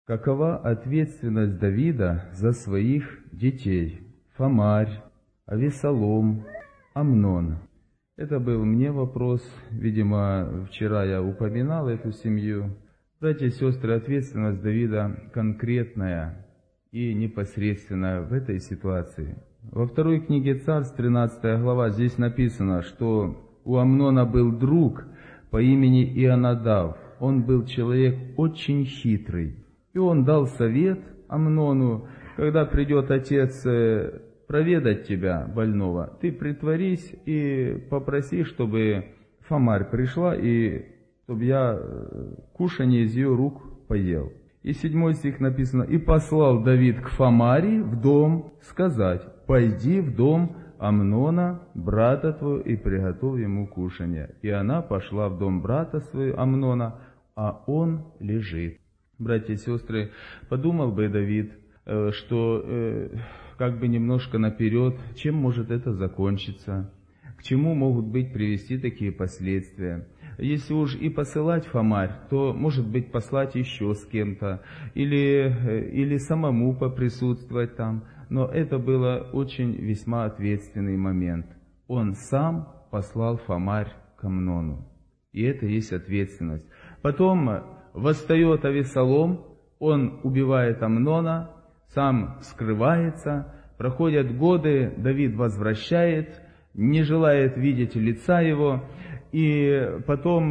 Какова ответственность Давида за своих детей? Фомарь, Авесолом, Амнон. Это был мне вопрос. Видимо, вчера я упоминал эту семью. Братья и сестры, ответственность Давида конкретная и непосредственная в этой ситуации. Во второй книге Царств, 13 глава, здесь написано, что у Амнона был друг по имени Ионадав. Он был человек очень хитрый. И он дал совет Амнону: когда придет отец проведать тебя, больного, ты притворись и попроси, чтобы Фомарь пришла, и чтобы я кушанье из ее рук поел. И 7 стих написано: «И послал Давид к Фомари в дом сказать: пойди в дом Амнона, брата твоего, и приготовь ему кушанье. И она пошла в дом брата своего Амнона, а он лежит». Братья и сестры, подумал бы Давид, что как бы немножко наперед, чем может это закончиться, к чему могут привести такие последствия. Если уж и посылать Фомарь, то, может быть, послать еще с кем-то, или самому поприсутствовать там. Но это было очень весьма ответственный момент. Он сам послал Фомарь к Амнону. И это есть ответственность. Потом восстает Авесолом, он убивает Амнона, сам скрывается, проходят годы, Давид возвращает, не желает видеть лица его, и потом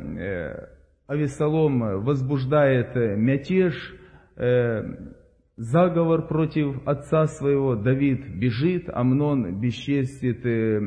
Авесолом возбуждает мятеж, заговор против отца своего, Давид бежит, Амнон бесчестит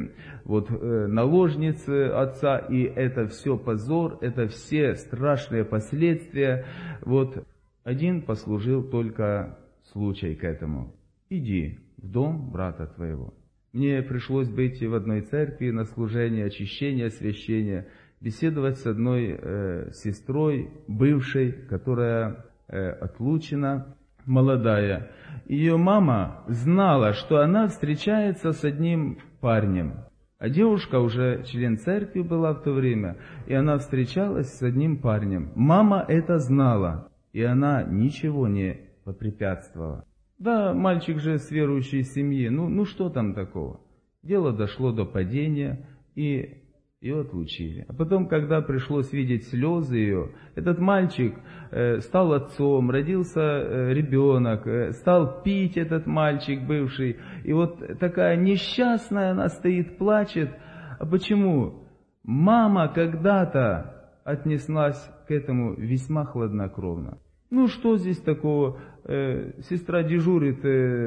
наложниц отца, и это все позор, это все страшные последствия. Один послужил только случай к этому: иди в дом брата твоего. Мне пришлось быть в одной церкви на служении очищения, освящения, беседовать с одной сестрой, бывшей, которая отлучена, молодая. Ее мама знала, что она встречается с одним парнем. А девушка уже член церкви была в то время, и она встречалась с одним парнем. Мама это знала, и она ничего не попрепятствовала. Да, мальчик же с верующей семьи, ну что там такого? Дело дошло до падения, и ее отлучили. А потом, когда пришлось видеть слезы ее, этот мальчик стал отцом, родился ребенок, стал пить этот мальчик бывший. И такая несчастная она стоит, плачет. А почему? Мама когда-то отнеслась к этому весьма хладнокровно. Ну что здесь такого? Сестра дежурит,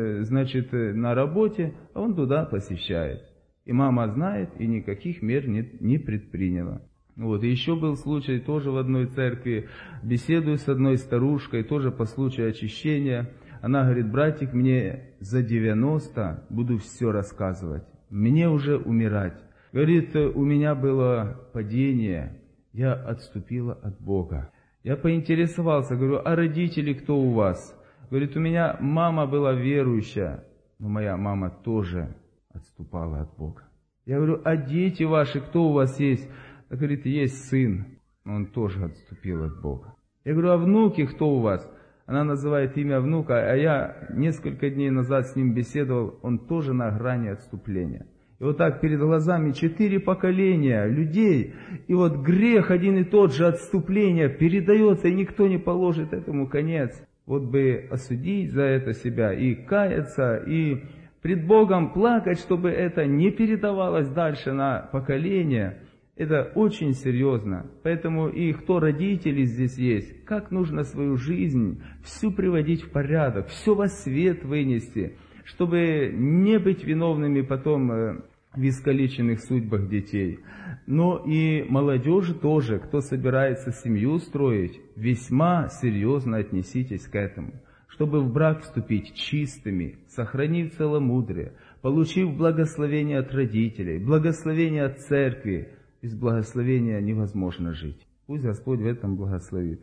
на работе, а он туда посещает. И мама знает, и никаких мер не предприняла. И еще был случай тоже в одной церкви. Беседую с одной старушкой, тоже по случаю очищения. Она говорит: братик, мне за 90 буду все рассказывать. Мне уже умирать. Говорит, у меня было падение, я отступила от Бога. Я поинтересовался, говорю: а родители кто у вас? Говорит, у меня мама была верующая, но моя мама тоже отступала от Бога. Я говорю: а дети ваши, кто у вас есть? Она говорит: есть сын, но он тоже отступил от Бога. Я говорю: а внуки кто у вас? Она называет имя внука, а я несколько дней назад с ним беседовал, он тоже на грани отступления. И так перед глазами 4 поколения людей, и грех один и тот же, отступление передается, и никто не положит этому конец. Бы осудить за это себя и каяться, и пред Богом плакать, чтобы это не передавалось дальше на поколение, это очень серьезно. Поэтому и кто родители здесь есть, как нужно свою жизнь всю приводить в порядок, все во свет вынести, чтобы не быть виновными потом в искалеченных судьбах детей. Но и молодежи тоже, кто собирается семью строить, весьма серьезно отнеситесь к этому. Чтобы в брак вступить чистыми, сохранив целомудрие, получив благословение от родителей, благословение от церкви. Без благословения невозможно жить. Пусть Господь в этом благословит.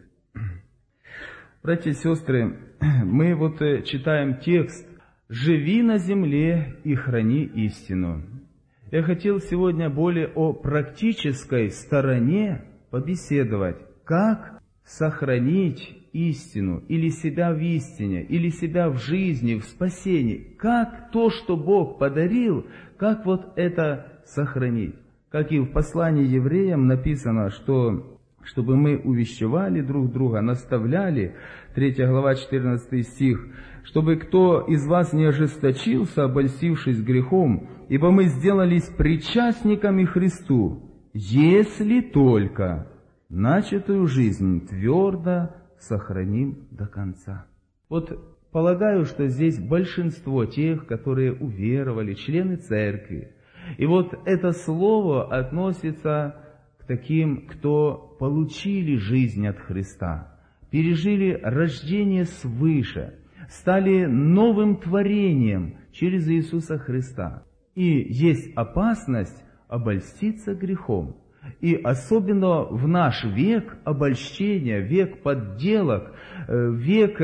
Братья и сестры, мы читаем текст: «Живи на земле и храни истину». Я хотел сегодня более о практической стороне побеседовать. Как сохранить истину, или себя в истине, или себя в жизни, в спасении. Как то, что Бог подарил, как вот это сохранить? Как и в послании евреям написано, что чтобы мы увещевали друг друга, наставляли, 3 глава, 14 стих, чтобы кто из вас не ожесточился, обольстившись грехом, ибо мы сделались причастниками Христу, если только начатую жизнь твердо сохраним до конца. Вот полагаю, что здесь большинство тех, которые уверовали, члены церкви. И вот это слово относится к таким, кто получили жизнь от Христа, пережили рождение свыше, стали новым творением через Иисуса Христа. И есть опасность обольститься грехом. И особенно в наш век обольщения, век подделок, век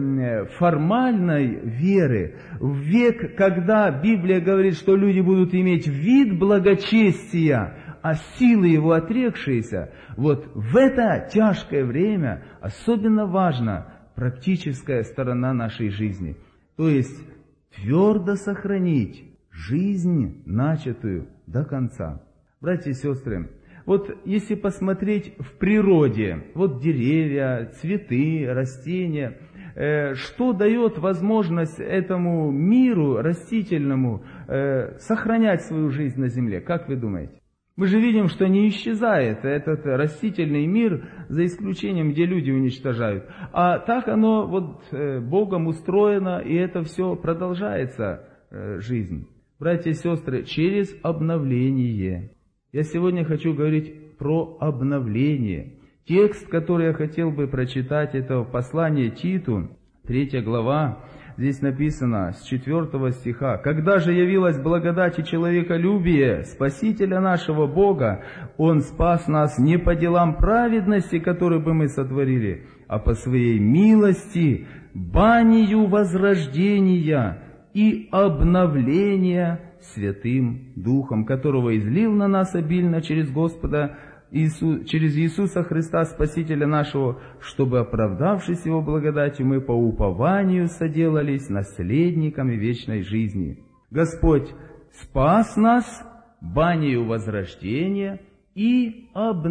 формальной веры, век, когда Библия говорит, что люди будут иметь вид благочестия, а силы его отрекшиеся, вот в это тяжкое время особенно важна практическая сторона нашей жизни. То есть твердо сохранить жизнь, начатую до конца. Братья и сестры, вот если посмотреть в природе, вот деревья, цветы, растения, что дает возможность этому миру растительному сохранять свою жизнь на земле? Как вы думаете? Мы же видим, что не исчезает этот растительный мир, за исключением, где люди уничтожают. А так оно вот Богом устроено, и это все продолжается, жизнь. Братья и сестры, через обновление. Я сегодня хочу говорить про обновление. Текст, который я хотел бы прочитать, это послание Титу, 3 глава. Здесь написано с 4 стиха. «Когда же явилась благодать и человеколюбие Спасителя нашего Бога, Он спас нас не по делам праведности, которые бы мы сотворили, а по Своей милости, банию возрождения и обновления Святым Духом, которого излил на нас обильно через Господа через Иисуса Христа, Спасителя нашего, чтобы, оправдавшись Его благодатью, мы по упованию соделались наследниками вечной жизни. Господь спас нас банию возрождения и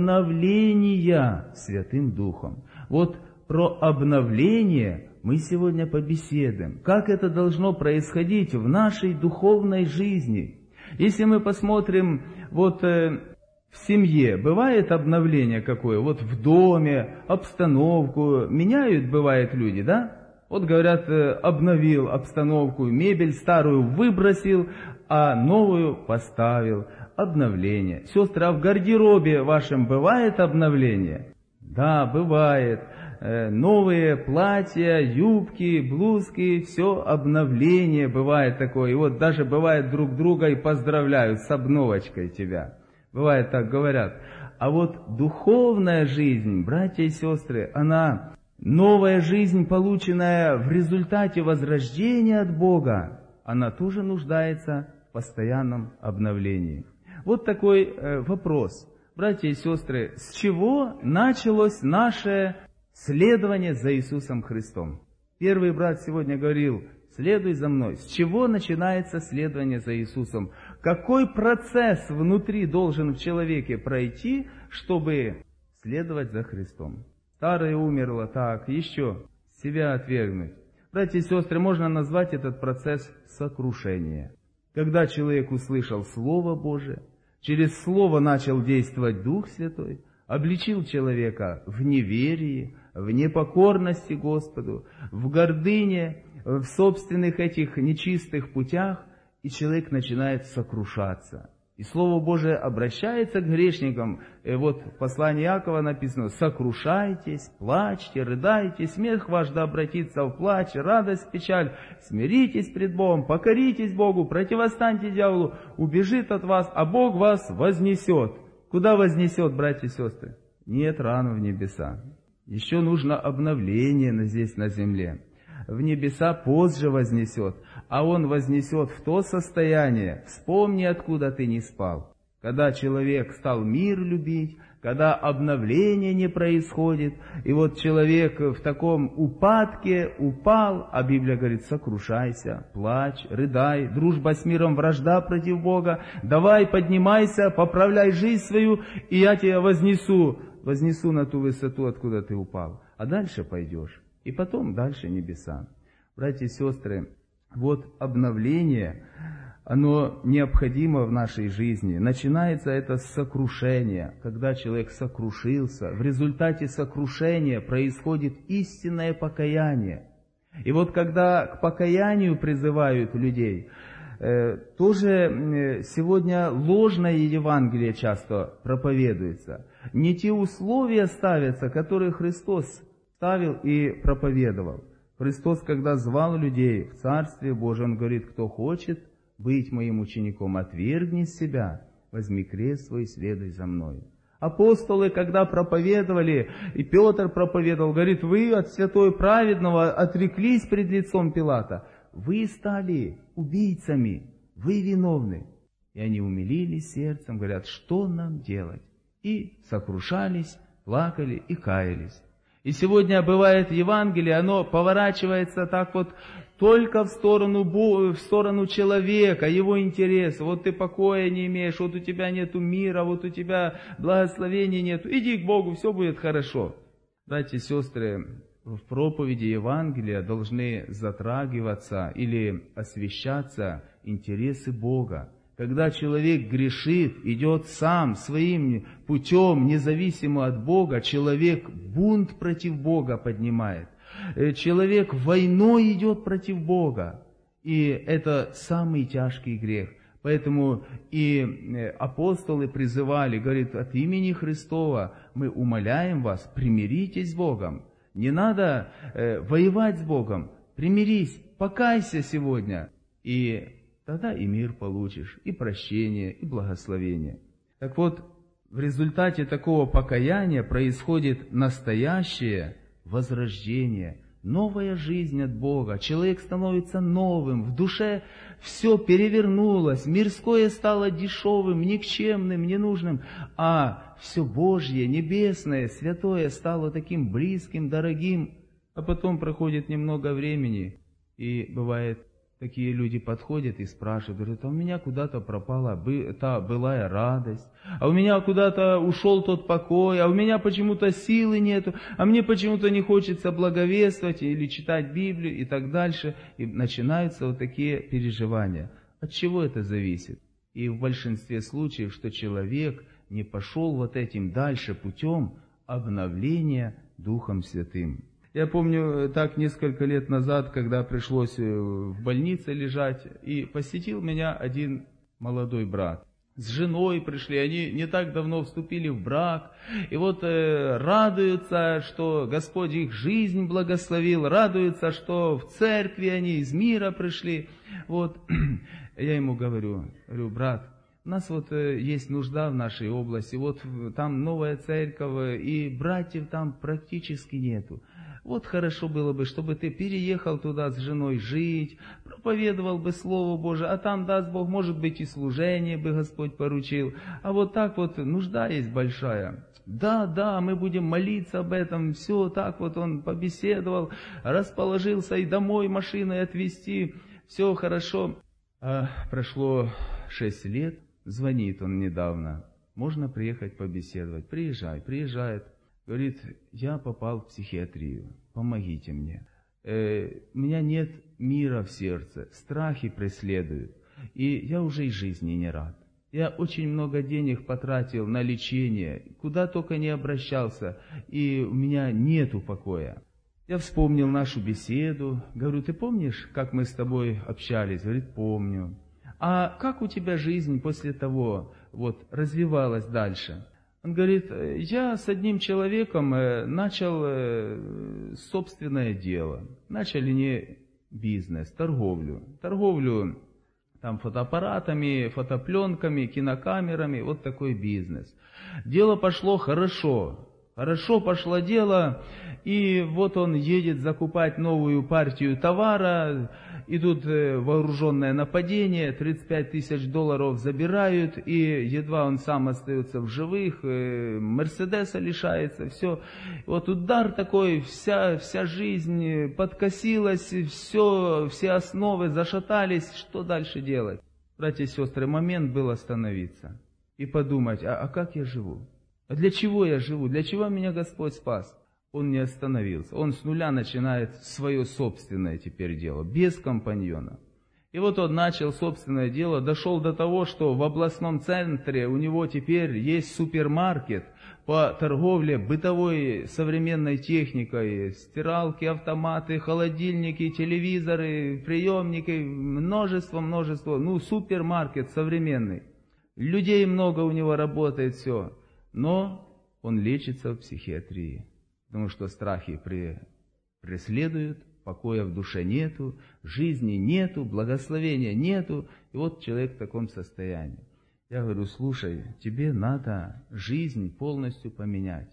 обновления Святым Духом. Вот про обновление мы сегодня побеседуем. Как это должно происходить в нашей духовной жизни? Если мы посмотрим вот в семье, бывает обновление какое? Вот в доме, обстановку меняют, бывает, люди, да? Вот говорят, обновил обстановку, мебель старую выбросил, а новую поставил. Обновление. Сестры, а в гардеробе вашем бывает обновление? Да, бывает. Новые платья, юбки, блузки, все обновление бывает такое. И вот даже бывает друг друга и поздравляют с обновочкой тебя. Бывает так, говорят. А вот духовная жизнь, братья и сестры, она, новая жизнь, полученная в результате возрождения от Бога, она тоже нуждается в постоянном обновлении. Вот такой вопрос. Братья и сестры, с чего началось наше следование за Иисусом Христом? Первый брат сегодня говорил: следуй за мной. С чего начинается следование за Иисусом? Какой процесс внутри должен в человеке пройти, чтобы следовать за Христом? Старое умерло, так, еще себя отвергнуть. Братья и сестры, можно назвать этот процесс сокрушения. Когда человек услышал Слово Божие, через Слово начал действовать Дух Святой, обличил человека в неверии, в непокорности Господу, в гордыне, в собственных этих нечистых путях, и человек начинает сокрушаться. И Слово Божие обращается к грешникам. И вот в послании Иакова написано: «Сокрушайтесь, плачьте, рыдайте, смех ваш да обратится в плач, радость, печаль, смиритесь пред Богом, покоритесь Богу, противостаньте дьяволу, убежит от вас, а Бог вас вознесет». Куда вознесет, братья и сестры? Нет, рано в небеса. Еще нужно обновление здесь на земле. В небеса позже вознесет, а Он вознесет в то состояние, вспомни, откуда ты не спал. когда человек стал мир любить, когда обновление не происходит, и вот человек в таком упадке упал, а Библия говорит: сокрушайся, плачь, рыдай, дружба с миром, вражда против Бога, давай поднимайся, поправляй жизнь свою, и я тебя вознесу на ту высоту, откуда ты упал. А дальше пойдешь, и потом дальше небеса. Братья и сестры, вот обновление, оно необходимо в нашей жизни. Начинается это с сокрушения, когда человек сокрушился. В результате сокрушения происходит истинное покаяние. И вот когда к покаянию призывают людей, тоже сегодня ложное Евангелие часто проповедуется. Не те условия ставятся, которые Христос ставил и проповедовал. Христос, когда звал людей в Царствие Божие, Он говорит: кто хочет быть моим учеником, отвергни себя, возьми крест свой, следуй за мной. Апостолы, когда проповедовали, и Петр проповедовал, говорит: вы от святой праведного отреклись пред лицом Пилата, вы стали убийцами, вы виновны. И они умилились сердцем, говорят: что нам делать? И сокрушались, плакали и каялись. И сегодня бывает Евангелие, оно поворачивается так вот только в сторону человека, его интереса. Вот ты покоя не имеешь, вот у тебя нету мира, вот у тебя благословения нету. Иди к Богу, все будет хорошо. Братья и сестры, в проповеди Евангелия должны затрагиваться или освещаться интересы Бога. Когда человек грешит, идет сам своим путем, независимо от Бога, человек бунт против Бога поднимает. Человек войной идет против Бога. И это самый тяжкий грех. Поэтому и апостолы призывали, говорит: от имени Христова мы умоляем вас, примиритесь с Богом. Не надо воевать с Богом. Примирись, покайся сегодня. И тогда и мир получишь, и прощение, и благословение. Так вот, в результате такого покаяния происходит настоящее возрождение, новая жизнь от Бога. Человек становится новым, в душе все перевернулось, мирское стало дешевым, никчемным, ненужным, а все Божье, небесное, святое стало таким близким, дорогим. А потом проходит немного времени, и бывает, такие люди подходят и спрашивают, говорят: а у меня куда-то пропала та былая радость, а у меня куда-то ушел тот покой, а у меня почему-то силы нету, а мне почему-то не хочется благовествовать или читать Библию и так дальше. И начинаются вот такие переживания. От чего это зависит? И в большинстве случаев, что человек не пошел вот этим дальше путем обновления Духом Святым. Я помню, так несколько лет назад, когда пришлось в больнице лежать, и посетил меня один молодой брат. С женой пришли, они не так давно вступили в брак, и вот радуются, что Господь их жизнь благословил, радуются, что в церкви они из мира пришли. Вот, я ему говорю: брат, у нас вот есть нужда в нашей области, вот там новая церковь, и братьев там практически нету. Вот хорошо было бы, чтобы ты переехал туда с женой жить, проповедовал бы Слово Божие, а там, даст Бог, может быть, и служение бы Господь поручил. А вот так вот нужда есть большая. Да, мы будем молиться об этом, все так вот он побеседовал, расположился и домой машиной отвезти, все хорошо. А прошло 6 лет, звонит он недавно, можно приехать побеседовать, приезжает. Говорит: я попал в психиатрию, помогите мне. У меня нет мира в сердце, страхи преследуют, и я уже из жизни не рад. Я очень много денег потратил на лечение, куда только не обращался, и у меня нету покоя. Я вспомнил нашу беседу, говорю: ты помнишь, как мы с тобой общались? Говорит: помню. А как у тебя жизнь после того вот развивалась дальше? Он говорит: я с одним человеком начал собственное дело. Начали не бизнес, торговлю там фотоаппаратами, фотопленками, кинокамерами, вот такой бизнес. Дело пошло хорошо, Хорошо пошло дело, и вот он едет закупать новую партию товара, и тут вооруженное нападение, $35 000 забирают, и едва он сам остается в живых, Мерседеса лишается, все. Вот удар такой, вся жизнь подкосилась, все основы зашатались, что дальше делать? Братья и сестры, момент был остановиться и подумать, а как я живу? А для чего я живу? Для чего меня Господь спас? Он не остановился. Он с нуля начинает свое собственное теперь дело, без компаньона. И вот он начал собственное дело, дошел до того, что в областном центре у него теперь есть супермаркет по торговле бытовой современной техникой, стиралки, автоматы, холодильники, телевизоры, приемники, множество, супермаркет современный. Людей много у него работает, все. Но он лечится в психиатрии, потому что страхи преследуют, покоя в душе нету, жизни нету, благословения нету, и вот человек в таком состоянии. Я говорю, слушай, тебе надо жизнь полностью поменять.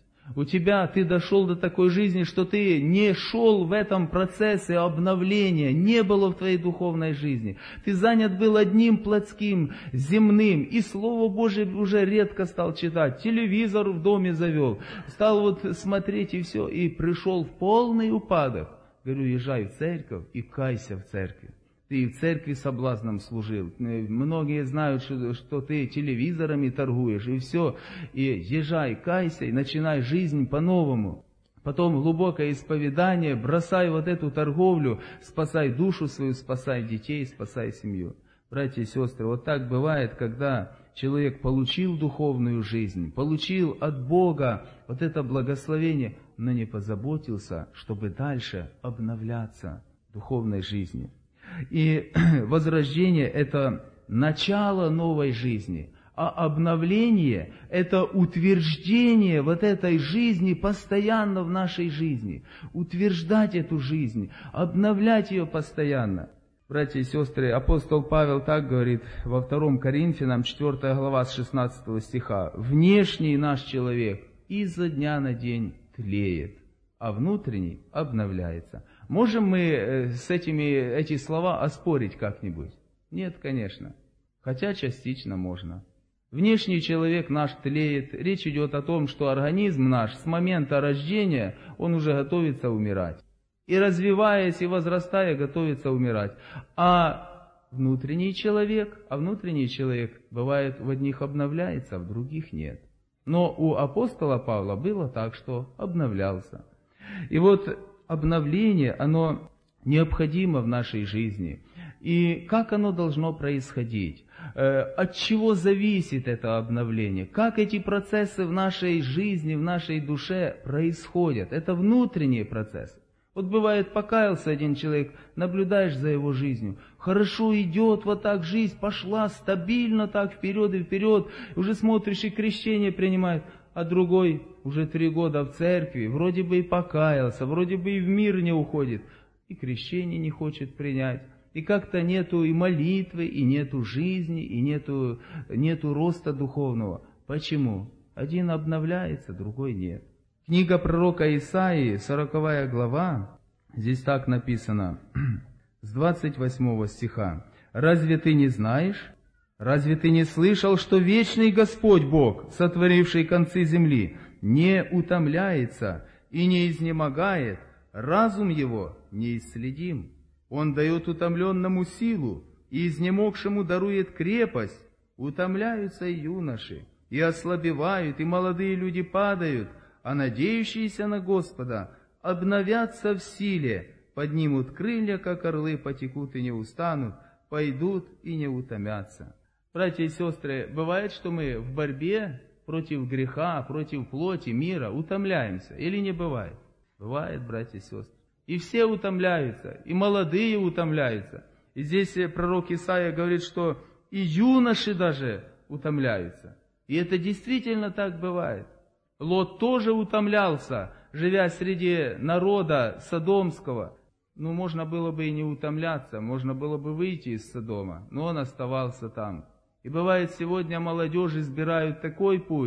Ты дошел до такой жизни, что ты не шел в этом процессе обновления, не было в твоей духовной жизни. Ты занят был одним плотским, земным, и Слово Божие уже редко стал читать, телевизор в доме завел, стал смотреть и все, и пришел в полный упадок. Говорю, езжай в церковь и кайся в церкви. Ты в церкви соблазном служил. Многие знают, что ты телевизорами торгуешь, и все. И езжай, кайся, и начинай жизнь по-новому. Потом глубокое исповедание, бросай вот эту торговлю, спасай душу свою, спасай детей, спасай семью. Братья и сестры, вот так бывает, когда человек получил духовную жизнь, получил от Бога вот это благословение, но не позаботился, чтобы дальше обновляться в духовной жизни. И возрождение – это начало новой жизни, а обновление – это утверждение вот этой жизни постоянно в нашей жизни. Утверждать эту жизнь, обновлять ее постоянно. Братья и сестры, апостол Павел так говорит во 2 Коринфянам, 4 глава, с 16 стиха. «Внешний наш человек изо дня на день тлеет, а внутренний обновляется». Можем мы эти слова оспорить как-нибудь? Нет, конечно. Хотя частично можно. Внешний человек наш тлеет. Речь идет о том, что организм наш с момента рождения, он уже готовится умирать. И развиваясь, и возрастая, готовится умирать. А внутренний человек бывает в одних обновляется, а в других нет. Но у апостола Павла было так, что обновлялся. И вот обновление, оно необходимо в нашей жизни. И как оно должно происходить? От чего зависит это обновление? Как эти процессы в нашей жизни, в нашей душе происходят? Это внутренние процессы. Вот бывает, покаялся один человек, наблюдаешь за его жизнью. Хорошо идет вот так жизнь, пошла стабильно так вперед и вперед. Уже смотришь и крещение принимает. А другой уже 3 года в церкви, вроде бы и покаялся, вроде бы и в мир не уходит, и крещение не хочет принять. И как-то нету и молитвы, и нету жизни, и нету роста духовного. Почему? Один обновляется, другой нет. Книга пророка Исаии, 40 глава, здесь так написано, с 28 стиха. «Разве ты не знаешь? Разве ты не слышал, что вечный Господь Бог, сотворивший концы земли, не утомляется и не изнемогает, разум его неисследим? Он дает утомленному силу, и изнемогшему дарует крепость. Утомляются и юноши, и ослабевают, и молодые люди падают, а надеющиеся на Господа обновятся в силе, поднимут крылья, как орлы, потекут и не устанут, пойдут и не утомятся». Братья и сестры, бывает, что мы в борьбе против греха, против плоти, мира утомляемся, или не бывает? Бывает, братья и сестры. И все утомляются, и молодые утомляются. И здесь пророк Исаия говорит, что и юноши даже утомляются. И это действительно так бывает. Лот тоже утомлялся, живя среди народа содомского. Можно было бы и не утомляться, можно было бы выйти из Содома, но он оставался там. И бывает, сегодня молодежь избирают такой путь,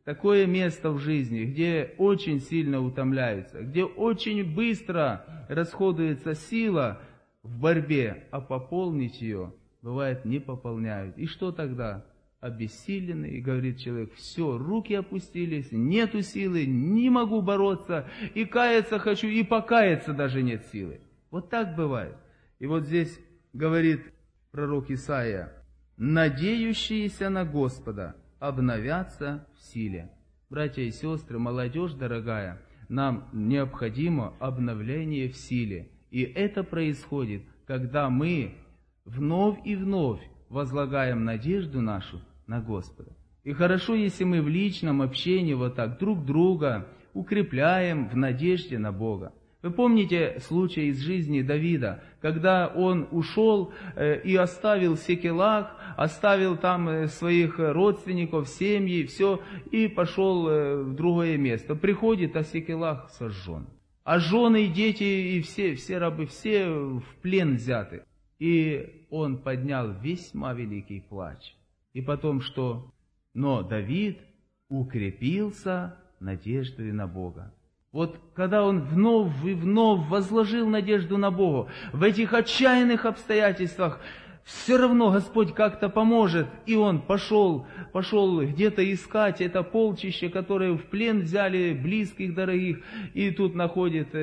такое место в жизни, где очень сильно утомляются, где очень быстро расходуется сила в борьбе, а пополнить ее, бывает, не пополняют. И что тогда? Обессиленный, и говорит человек, все, руки опустились, нету силы, не могу бороться, и каяться хочу, и покаяться даже нет силы. Вот так бывает. И вот здесь говорит пророк Исаия, надеющиеся на Господа обновятся в силе. Братья и сестры, молодежь дорогая, нам необходимо обновление в силе. И это происходит, когда мы вновь и вновь возлагаем надежду нашу на Господа. И хорошо, если мы в личном общении вот так друг друга укрепляем в надежде на Бога. Вы помните случай из жизни Давида, когда он ушел и оставил Сикелаг, оставил там своих родственников, семьи, все, и пошел в другое место. Приходит, а Сикелаг сожжен. А жены и дети, и все рабы, все в плен взяты. И он поднял весьма великий плач. И потом что? Но Давид укрепился надеждой на Бога. Вот когда он вновь и вновь возложил надежду на Бога, в этих отчаянных обстоятельствах, все равно Господь как-то поможет. И он пошел где-то искать это полчище, которое в плен взяли близких, дорогих. И тут находит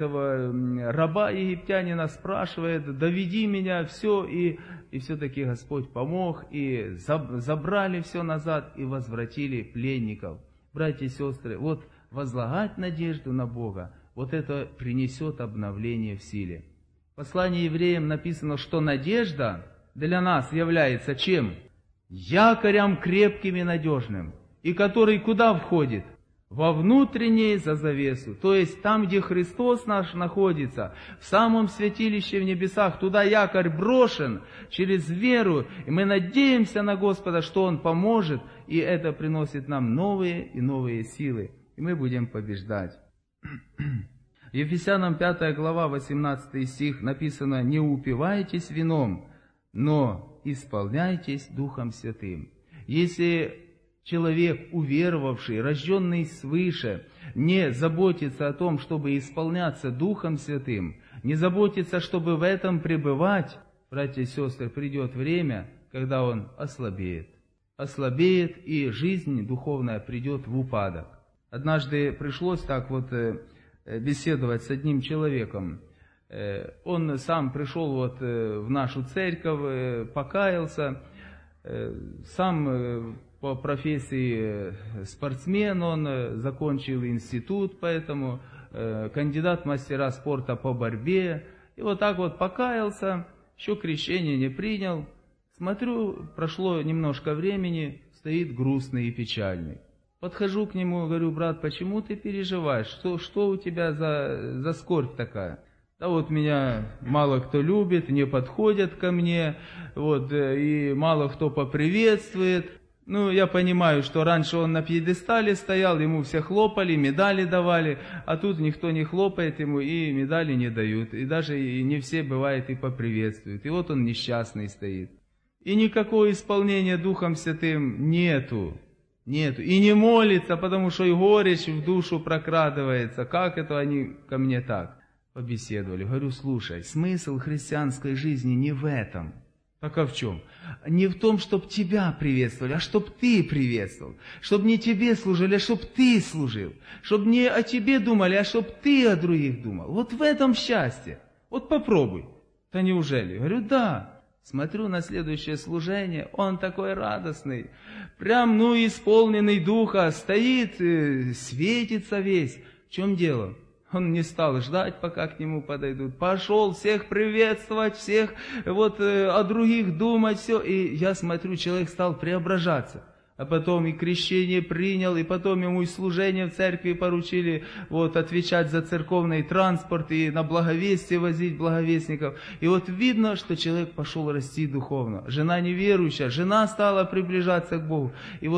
этого раба египтянина, спрашивает, доведи меня, все. И все-таки Господь помог, и забрали все назад, и возвратили пленников. Братья и сестры, вот возлагать надежду на Бога, вот это принесет обновление в силе. В послании евреям написано, что надежда для нас является чем? Якорем крепким и надежным. И который куда входит? Во внутреннее за завесу. То есть там, где Христос наш находится, в самом святилище в небесах, туда якорь брошен через веру. И мы надеемся на Господа, что Он поможет, и это приносит нам новые и новые силы. И мы будем побеждать. Ефесянам 5 глава, 18 стих написано, «Не упивайтесь вином, но исполняйтесь Духом Святым». Если человек, уверовавший, рожденный свыше, не заботится о том, чтобы исполняться Духом Святым, не заботится, чтобы в этом пребывать, братья и сестры, придет время, когда он ослабеет. Ослабеет, и жизнь духовная придет в упадок. Однажды пришлось так вот беседовать с одним человеком. Он сам пришел в нашу церковь, покаялся, сам по профессии спортсмен, он закончил институт, поэтому кандидат в мастера спорта по борьбе. И вот так вот покаялся, еще крещение не принял. Смотрю, прошло немножко времени, стоит грустный и печальный. Подхожу к нему, говорю, брат, почему ты переживаешь? Что у тебя за скорбь такая? Да вот меня мало кто любит, не подходят ко мне, и мало кто поприветствует. Ну, я понимаю, что раньше он на пьедестале стоял, ему все хлопали, медали давали, а тут никто не хлопает ему и медали не дают. И даже не все, бывает, и поприветствуют. И вот он несчастный стоит. И никакого исполнения Духом Святым нету. И не молится, потому что и горечь в душу прокрадывается. Как это они ко мне так? Побеседовали. Говорю, слушай, смысл христианской жизни не в этом. Так а в чем? Не в том, чтобы тебя приветствовали, а чтобы ты приветствовал. Чтобы не тебе служили, а чтобы ты служил. Чтобы не о тебе думали, а чтобы ты о других думал. Вот в этом счастье. Вот попробуй. Да неужели? Говорю, да. Смотрю на следующее служение, он такой радостный, прям, исполненный духа, стоит, светится весь. В чем дело? Он не стал ждать, пока к нему подойдут. Пошел всех приветствовать, всех о других думать, все. И я смотрю, человек стал преображаться. А потом и крещение принял, и потом ему и служение в церкви поручили отвечать за церковный транспорт и на благовестие возить благовестников. И видно, что человек пошел расти духовно. Жена неверующая, жена стала приближаться к Богу. И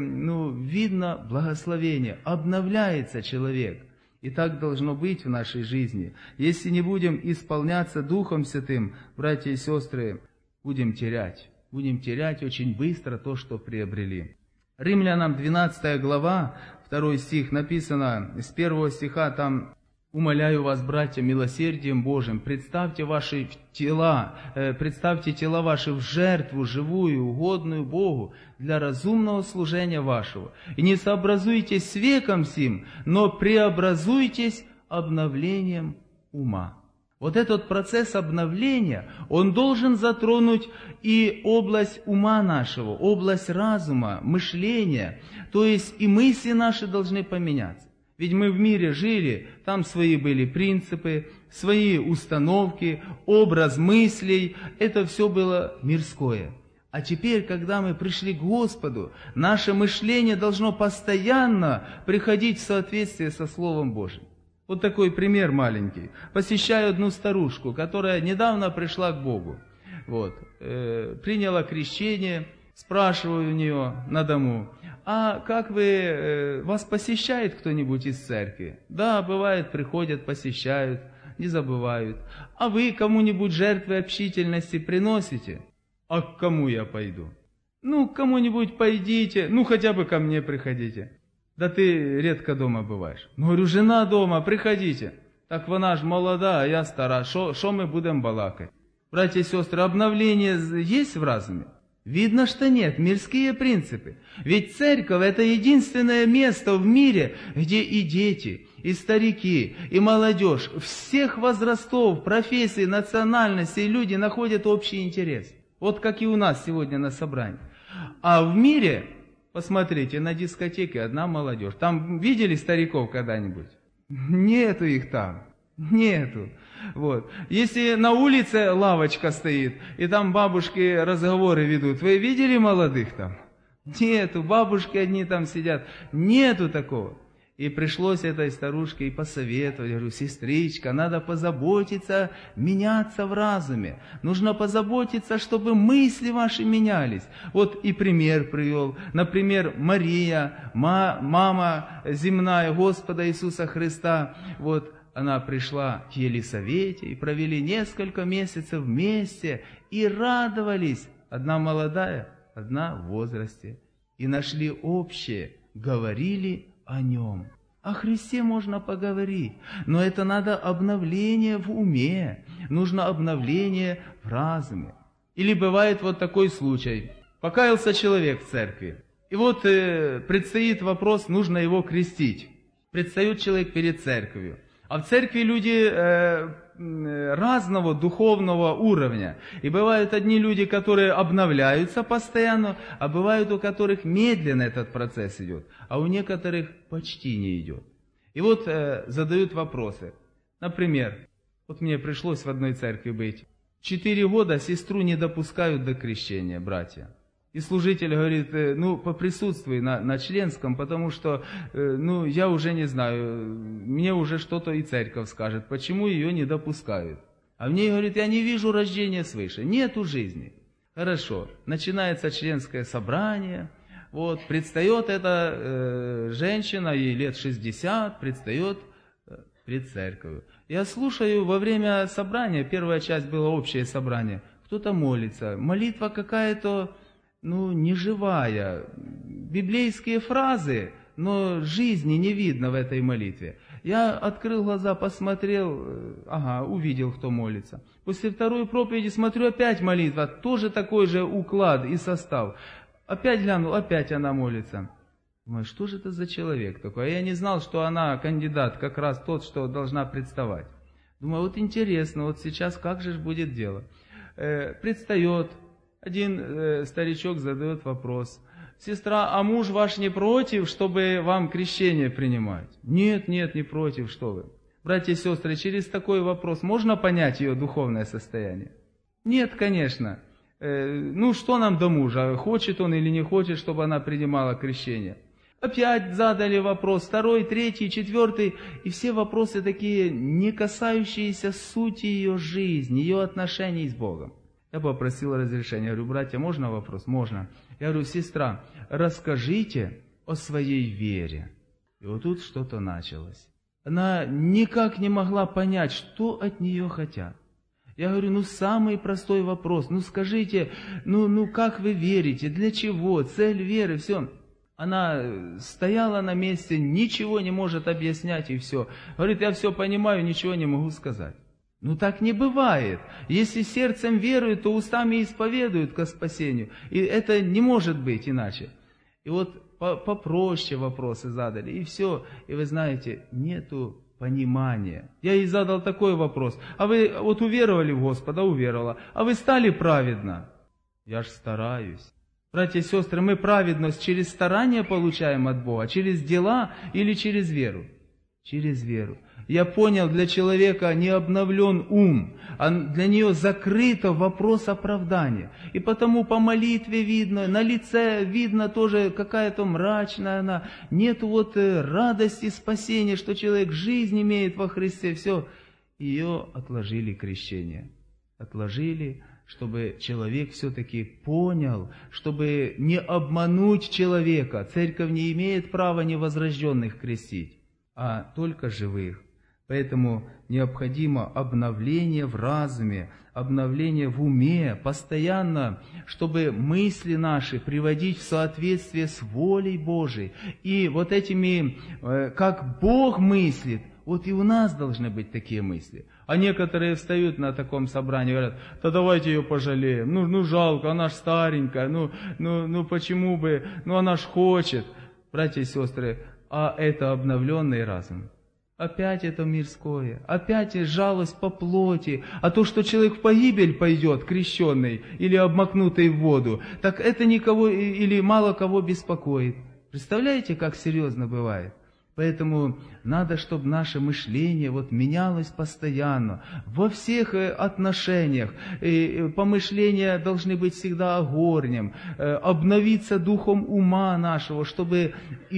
видно благословение, обновляется человек. И так должно быть в нашей жизни. Если не будем исполняться Духом Святым, братья и сестры, будем терять. Будем терять очень быстро то, что приобрели. Римлянам 12 глава, 2 стих написано, с 1 стиха там: «Умоляю вас, братья, милосердием Божиим, представьте тела ваши в жертву живую, угодную Богу, для разумного служения вашего. И не сообразуйтесь с веком сим, но преобразуйтесь обновлением ума». Вот этот процесс обновления, он должен затронуть и область ума нашего, область разума, мышления. То есть и мысли наши должны поменяться. Ведь мы в мире жили, там свои были принципы, свои установки, образ мыслей. Это все было мирское. А теперь, когда мы пришли к Господу, наше мышление должно постоянно приходить в соответствие со Словом Божьим. Вот такой пример маленький. Посещаю одну старушку, которая недавно пришла к Богу. Приняла крещение, спрашиваю у нее на дому: «А как вас посещает кто-нибудь из церкви?» «Да, бывает, приходят, посещают, не забывают». «А вы кому-нибудь жертвы общительности приносите?» «А к кому я пойду?» «К кому-нибудь пойдите, хотя бы ко мне приходите». «Да ты редко дома бываешь». «Говорю, жена дома, приходите». «Так вона ж молода, а я стара, шо мы будем балакать?» Братья и сестры, обновление есть в разуме? Видно, что нет, мирские принципы. Ведь церковь — это единственное место в мире, где и дети, и старики, и молодежь, всех возрастов, профессий, национальностей люди находят общий интерес. Вот как и у нас сегодня на собрании. А в мире... Посмотрите, на дискотеке одна молодежь. Там видели стариков когда-нибудь? Нету их там. Нету. Если на улице лавочка стоит, и там бабушки разговоры ведут, вы видели молодых там? Нету. Бабушки одни там сидят. Нету такого. И пришлось этой старушке и посоветовать. Я говорю: сестричка, надо позаботиться, меняться в разуме. Нужно позаботиться, чтобы мысли ваши менялись. И пример привел. Например, Мария, мама земная Господа Иисуса Христа. Она пришла к Елисавете и провели несколько месяцев вместе. И радовались. Одна молодая, одна в возрасте. И нашли общее. Говорили о Нем. О Христе можно поговорить, но это надо обновление в уме, нужно обновление в разуме. Или бывает такой случай. Покаялся человек в церкви, и предстоит вопрос, нужно его крестить. Предстает человек перед церковью. А в церкви люди разного духовного уровня. И бывают одни люди, которые обновляются постоянно, а бывают, у которых медленно этот процесс идет, а у некоторых почти не идет. И задают вопросы. Например, мне пришлось в одной церкви быть. 4 года сестру не допускают до крещения, братья. И служитель говорит: поприсутствуй на членском, потому что, я уже не знаю, мне уже что-то и церковь скажет, почему ее не допускают. А мне говорит: я не вижу рождения свыше, нету жизни. Хорошо, начинается членское собрание, предстает эта женщина, ей лет 60, предстает пред церковью. Я слушаю, во время собрания, первая часть была общее собрание, кто-то молится, молитва какая-то, неживая, библейские фразы, но жизни не видно в этой молитве. Я открыл глаза, посмотрел, увидел, кто молится. После второй проповеди смотрю, опять молитва, тоже такой же уклад и состав. Опять глянул, опять она молится. Думаю, что же это за человек такой? А я не знал, что она кандидат, как раз тот, что должна представать. Думаю, интересно, сейчас как же будет дело? Предстает. Один старичок задает вопрос: сестра, а муж ваш не против, чтобы вам крещение принимать? Нет, не против, что вы. Братья и сестры, через такой вопрос можно понять ее духовное состояние? Нет, конечно. Что нам до мужа? Хочет он или не хочет, чтобы она принимала крещение? Опять задали вопрос, 2, 3, 4, и все вопросы такие, не касающиеся сути ее жизни, ее отношений с Богом. Я попросил разрешения. Я говорю: братья, можно вопрос? Можно. Я говорю: сестра, расскажите о своей вере. И тут что-то началось. Она никак не могла понять, что от нее хотят. Я говорю: самый простой вопрос. Скажите, как вы верите? Для чего? Цель веры, все. Она стояла на месте, ничего не может объяснять и все. Говорит, я все понимаю, ничего не могу сказать. Ну так не бывает. Если сердцем веруют, то устами исповедуют ко спасению. И это не может быть иначе. И вот попроще вопросы задали, и все. И вы знаете, нету понимания. Я ей задал такой вопрос. А вы вот уверовали в Господа? Уверовала. А вы стали праведно? Я ж стараюсь. Братья и сестры, мы праведность через старание получаем от Бога, через дела или через веру? Через веру. Я понял, для человека не обновлен ум, а для нее закрыто вопрос оправдания. И потому по молитве видно, на лице видно тоже какая-то мрачная она. Нет вот радости спасения, что человек жизнь имеет во Христе. Все. Ее отложили крещение. Отложили, чтобы человек все-таки понял, чтобы не обмануть человека. Церковь не имеет права невозрожденных крестить, а только живых. Поэтому необходимо обновление в разуме, обновление в уме, постоянно, чтобы мысли наши приводить в соответствие с волей Божией. И вот этими, как Бог мыслит, вот и у нас должны быть такие мысли. А некоторые встают на таком собрании и говорят, да давайте ее пожалеем, ну жалко, она ж старенькая, ну почему бы, она ж хочет. Братья и сестры, а это обновленный разум. Опять это мирское, опять жалость по плоти, а то, что человек в погибель пойдет, крещенный или обмакнутый в воду, так это никого или мало кого беспокоит. Представляете, как серьезно бывает? Поэтому надо, чтобы наше мышление менялось постоянно, во всех отношениях. И помышления должны быть всегда о горнем, обновиться духом ума нашего, чтобы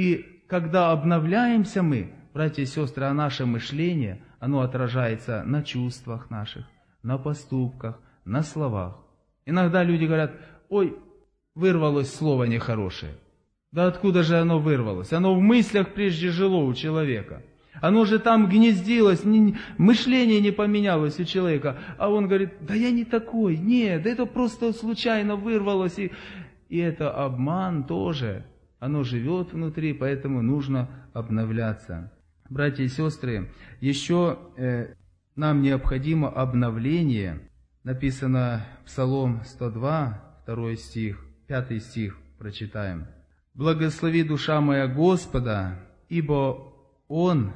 и когда обновляемся мы, братья и сестры, а наше мышление, оно отражается на чувствах наших, на поступках, на словах. Иногда люди говорят, ой, вырвалось слово нехорошее. Да откуда же оно вырвалось? Оно в мыслях прежде жило у человека. Оно же там гнездилось, мышление не поменялось у человека. А он говорит, да я не такой, нет, это просто случайно вырвалось. И это обман тоже. Оно живет внутри, поэтому нужно обновляться. Братья и сестры, еще нам необходимо обновление. Написано Псалом 102, 2 стих, 5 стих, прочитаем. «Благослови, душа моя, Господа, ибо Он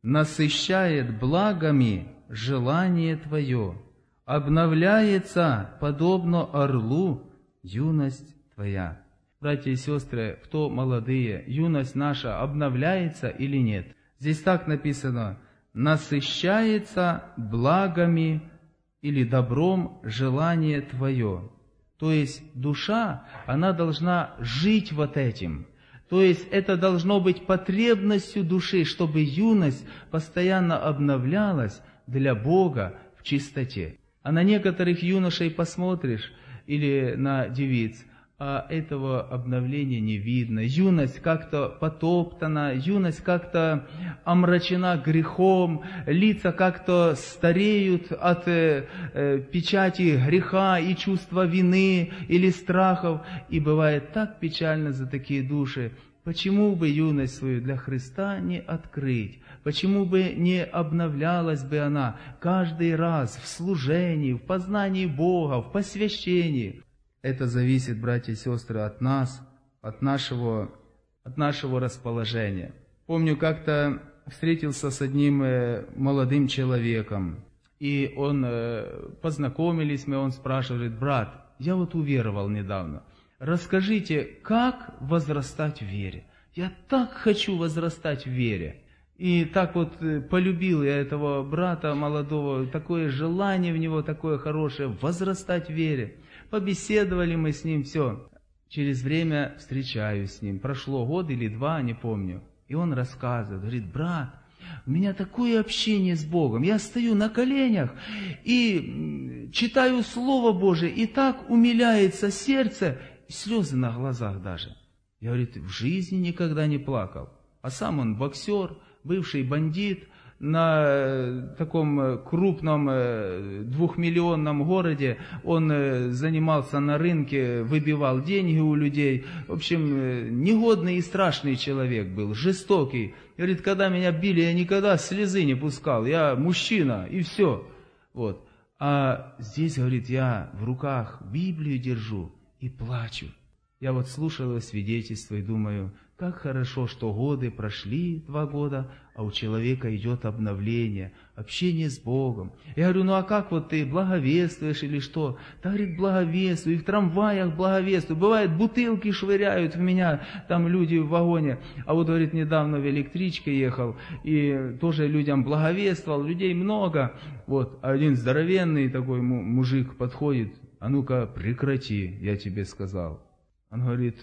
насыщает благами желание Твое, обновляется, подобно орлу, юность Твоя». Братья и сестры, кто молодые, юность наша обновляется или нет? Здесь так написано, насыщается благами или добром желание Твое. То есть душа, она должна жить вот этим. То есть это должно быть потребностью души, чтобы юность постоянно обновлялась для Бога в чистоте. А на некоторых юношей посмотришь или на девиц, а этого обновления не видно. Юность как-то потоптана, юность как-то омрачена грехом, лица как-то стареют от печати греха и чувства вины или страхов. И бывает так печально за такие души. Почему бы юность свою для Христа не открыть? Почему бы не обновлялась бы она каждый раз в служении, в познании Бога, в посвящении? Это зависит, братья и сестры, от нас, от нашего расположения. Помню, как-то встретился с одним молодым человеком, и познакомились мы, он спрашивает, брат, я уверовал недавно, расскажите, как возрастать в вере? Я так хочу возрастать в вере. И так полюбил я этого брата молодого, такое желание в него, такое хорошее, возрастать в вере. Побеседовали мы с ним, все. Через время встречаюсь с ним. Прошло год или два, не помню. И он рассказывает, говорит, брат, у меня такое общение с Богом. Я стою на коленях и читаю Слово Божие, и так умиляется сердце, и слезы на глазах даже. Я, говорит, в жизни никогда не плакал. А сам он боксер, бывший бандит, на таком крупном 2-миллионном городе, он занимался на рынке, выбивал деньги у людей. В общем, негодный и страшный человек был, жестокий. Говорит, когда меня били, я никогда слезы не пускал, я мужчина, и все. Вот. А здесь, говорит, я в руках Библию держу и плачу. Я вот слушал его свидетельство и думаю, как хорошо, что годы прошли, 2 года, а у человека идет обновление, общение с Богом. Я говорю, ну а как вот ты благовествуешь или что? Да, говорит, благовествую, и в трамваях благовествую. Бывает, бутылки швыряют в меня, там люди в вагоне. А вот, говорит, недавно в электричке ехал, и тоже людям благовествовал, людей много. Вот, один здоровенный такой мужик подходит, а ну-ка прекрати, я тебе сказал. Он говорит,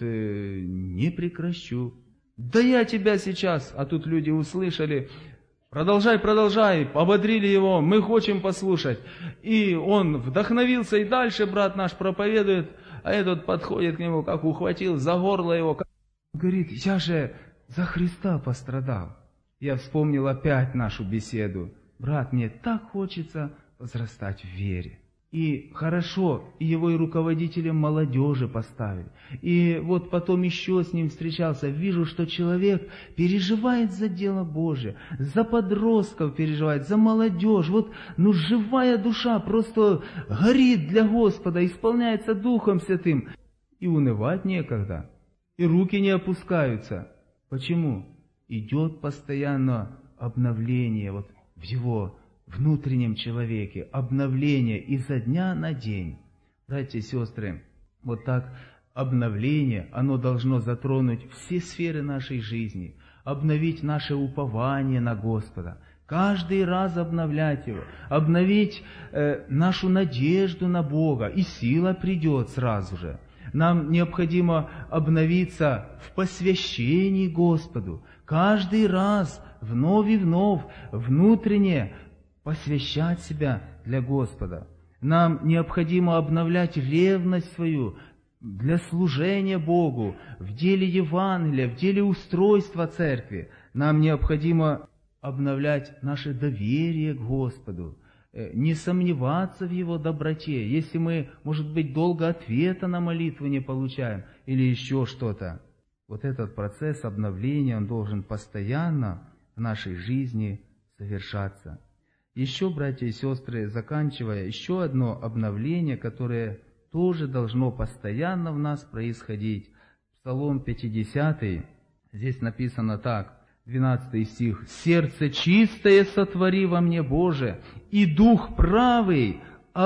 не прекращу. Да я тебя сейчас. А тут люди услышали, продолжай, продолжай, ободрили его, мы хотим послушать. И он вдохновился, и дальше брат наш проповедует, а этот подходит к нему, как ухватил за горло его. Говорит, я же за Христа пострадал. Я вспомнил опять нашу беседу. Брат, мне так хочется возрастать в вере. И хорошо, его и руководителем молодежи поставили. И вот потом еще с ним встречался. Вижу, что человек переживает за дело Божие, за подростков переживает, за молодежь. Вот, ну, живая душа просто горит для Господа, исполняется Духом Святым. И унывать некогда, и руки не опускаются. Почему? Идет постоянно обновление вот в его внутреннем человеке, обновление изо дня на день. Братья и сестры, вот так обновление, оно должно затронуть все сферы нашей жизни, обновить наше упование на Господа, каждый раз обновлять его, обновить нашу надежду на Бога, и сила придет сразу же. Нам необходимо обновиться в посвящении Господу, каждый раз вновь и вновь внутренне посвящать себя для Господа. Нам необходимо обновлять ревность свою для служения Богу, в деле Евангелия, в деле устройства церкви. Нам необходимо обновлять наше доверие к Господу, не сомневаться в Его доброте, если мы, может быть, долго ответа на молитву не получаем или еще что-то. Вот этот процесс обновления, он должен постоянно в нашей жизни совершаться. Еще, братья и сестры, заканчивая, еще одно обновление, которое тоже должно постоянно в нас происходить. Псалом 50, здесь написано так, 12 стих. «Сердце чистое сотвори во мне, Боже, и дух правый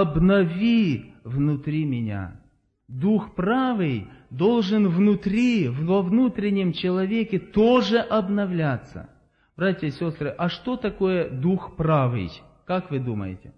обнови внутри меня». Дух правый должен внутри, во внутреннем человеке тоже обновляться. Братья и сестры, а что такое Дух правый? Как вы думаете?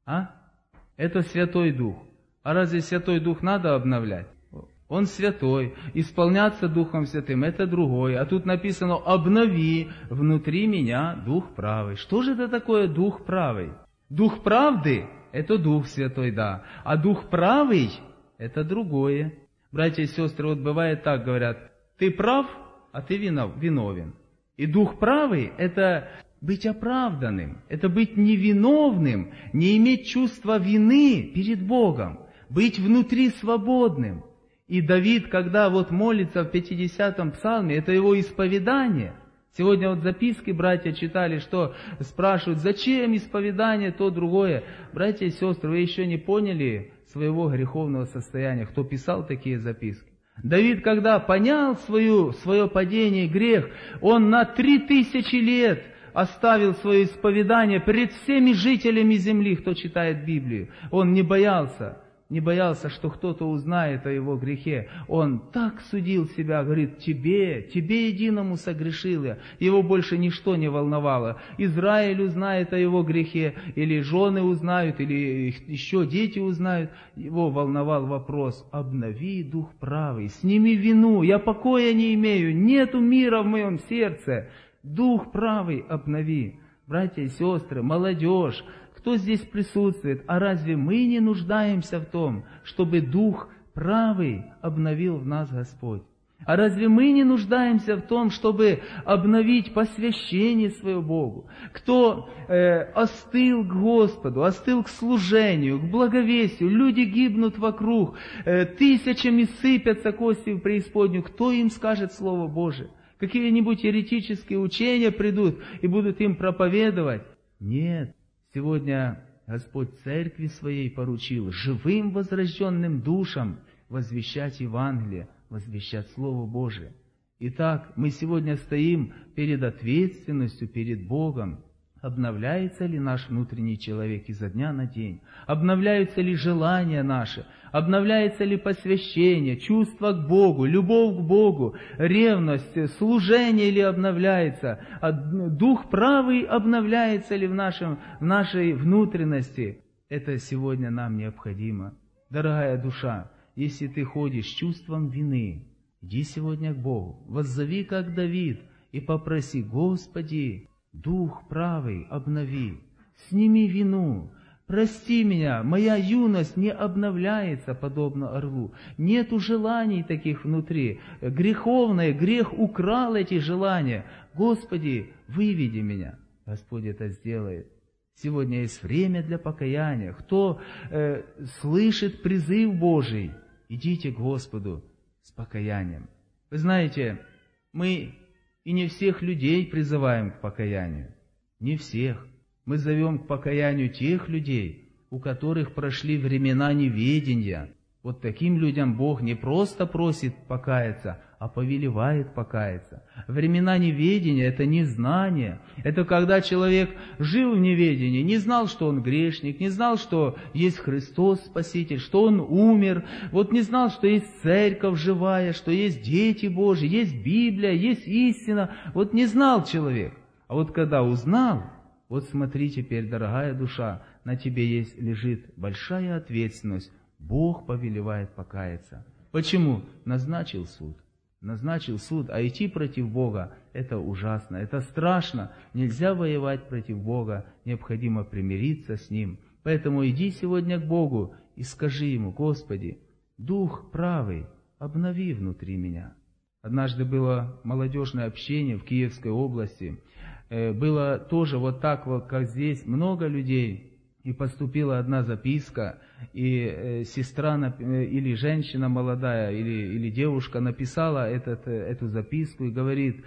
Это Святой Дух. А разве Святой Дух надо обновлять? Он святой. Исполняться Духом Святым – это другое. А тут написано «обнови внутри меня Дух правый». Что же это такое Дух правый? Дух правды – это Дух Святой, да. А Дух правый – это другое. Братья и сестры, вот бывает так, говорят, ты прав, а ты виновен. И Дух правый – это быть оправданным, это быть невиновным, не иметь чувства вины перед Богом, быть внутри свободным. И Давид, когда вот молится в 50-м псалме, это его исповедание. Сегодня вот записки братья читали, что спрашивают, зачем исповедание, то другое. Братья и сестры, вы еще не поняли своего греховного состояния, кто писал такие записки. Давид, когда понял свое падение, грех, он на 3000 лет оставил свое исповедание перед всеми жителями земли, кто читает Библию. Он не боялся, что кто-то узнает о его грехе. Он так судил себя, говорит, тебе единому согрешил я. Его больше ничто не волновало. Израиль узнает о его грехе, или жены узнают, или еще дети узнают. Его волновал вопрос, обнови дух правый, сними вину, я покоя не имею, нету мира в моем сердце. Дух правый обнови. Братья и сестры, молодежь, кто здесь присутствует, а разве мы не нуждаемся в том, чтобы Дух правый обновил в нас Господь? А разве мы не нуждаемся в том, чтобы обновить посвящение свое Богу? Кто остыл к Господу, остыл к служению, к благовестию, люди гибнут вокруг, тысячами сыпятся кости в преисподнюю, кто им скажет Слово Божие? Какие-нибудь еретические учения придут и будут им проповедовать? Нет, сегодня Господь Церкви Своей поручил живым возрожденным душам возвещать Евангелие, возвещать Слово Божие. Итак, мы сегодня стоим перед ответственностью, перед Богом. Обновляется ли наш внутренний человек изо дня на день? Обновляются ли желания наши? Обновляется ли посвящение, чувство к Богу, любовь к Богу, ревность, служение ли обновляется? Дух правый обновляется ли в нашей внутренности? Это сегодня нам необходимо. Дорогая душа, если ты ходишь с чувством вины, иди сегодня к Богу, воззови, как Давид, и попроси: Господи, Дух правый обнови, сними вину, прости меня, моя юность не обновляется, подобно орлу. Нету желаний таких внутри, греховное, грех украл эти желания. Господи, выведи меня. Господь это сделает. Сегодня есть время для покаяния. Кто слышит призыв Божий, идите к Господу с покаянием. Вы знаете, мы и не всех людей призываем к покаянию. Не всех. Мы зовем к покаянию тех людей, у которых прошли времена неведения. Вот таким людям Бог не просто просит покаяться, а повелевает покаяться. Времена неведения – это незнание. Это когда человек жил в неведении, не знал, что он грешник, не знал, что есть Христос Спаситель, что он умер, вот не знал, что есть церковь живая, что есть дети Божьи, есть Библия, есть истина. Вот не знал человек. А вот когда узнал, вот смотри теперь, дорогая душа, на тебе лежит большая ответственность. Бог повелевает покаяться. Почему? Назначил суд. Назначил суд, а идти против Бога – это ужасно, это страшно. Нельзя воевать против Бога, необходимо примириться с Ним. Поэтому иди сегодня к Богу и скажи Ему: Господи, Дух правый, обнови внутри меня. Однажды было молодежное общение в Киевской области. Было тоже вот так вот, как здесь, много людей. И поступила одна записка, и сестра или женщина молодая, или девушка написала эту записку и говорит: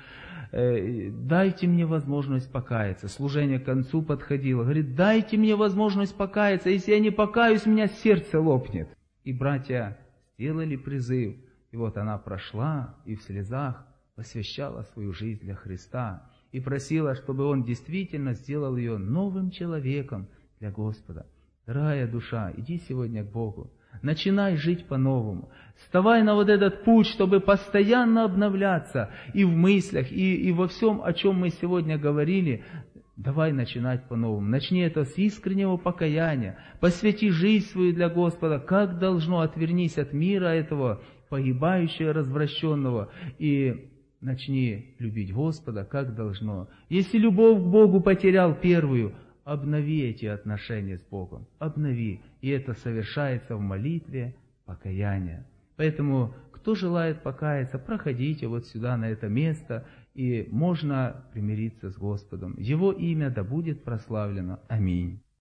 дайте мне возможность покаяться. Служение к концу подходило. Говорит: дайте мне возможность покаяться, если я не покаюсь, у меня сердце лопнет. И братья сделали призыв. И вот она прошла и в слезах посвящала свою жизнь для Христа. И просила, чтобы Он действительно сделал ее новым человеком для Господа. Дорогая душа, иди сегодня к Богу. Начинай жить по-новому. Вставай на вот этот путь, чтобы постоянно обновляться и в мыслях, и во всем, о чем мы сегодня говорили. Давай начинать по-новому. Начни это с искреннего покаяния. Посвяти жизнь свою для Господа, как должно. Отвернись от мира этого погибающего, развращенного, и начни любить Господа, как должно. Если любовь к Богу потерял первую, обнови эти отношения с Богом. Обнови. И это совершается в молитве покаяния. Поэтому, кто желает покаяться, проходите вот сюда, на это место, и можно примириться с Господом. Его имя да будет прославлено. Аминь.